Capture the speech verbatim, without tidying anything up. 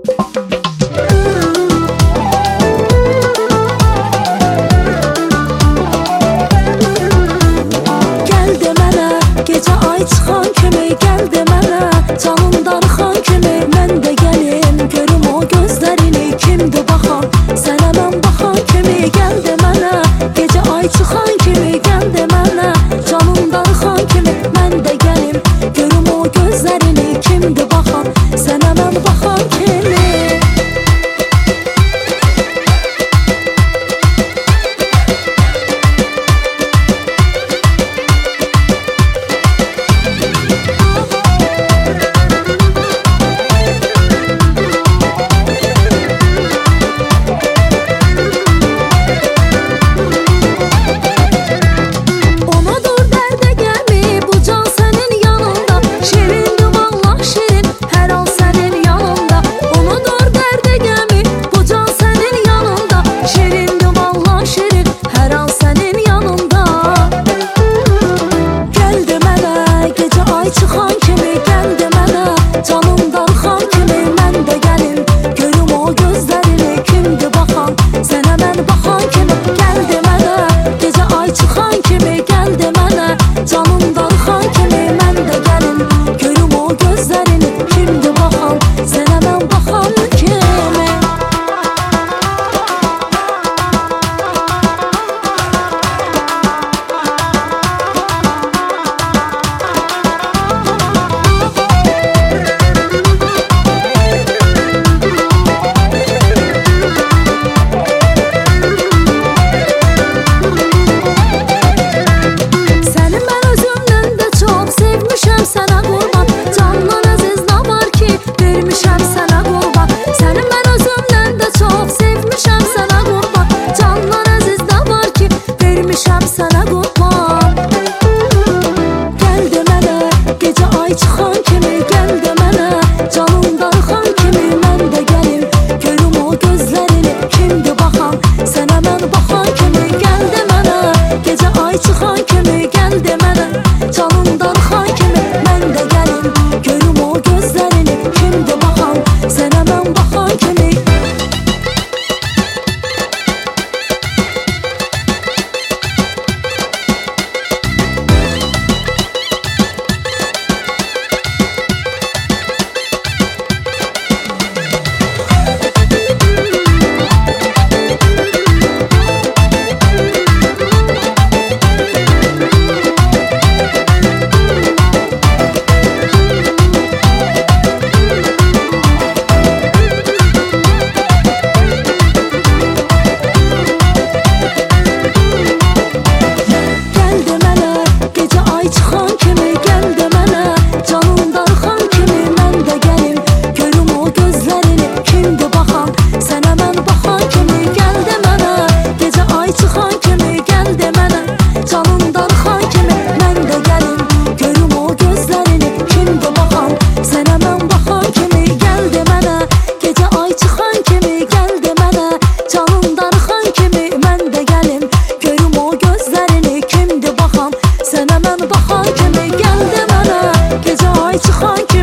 Çıxan kimi gəldi mənə, canımdan xan kimi mən də gəlim, görüm o gözlərini kimdir baxan, sənə mən baxan kimi gəldi mənə, gecə ay çıxan kimi gəldi mənə, canımdan xan kimi mən də gəlim, görüm o gözlərini kimdir baxan, sənə mən baxan kimi. Sənə mən baxan kimi gəldi mənə, gecə ay çıxan kimi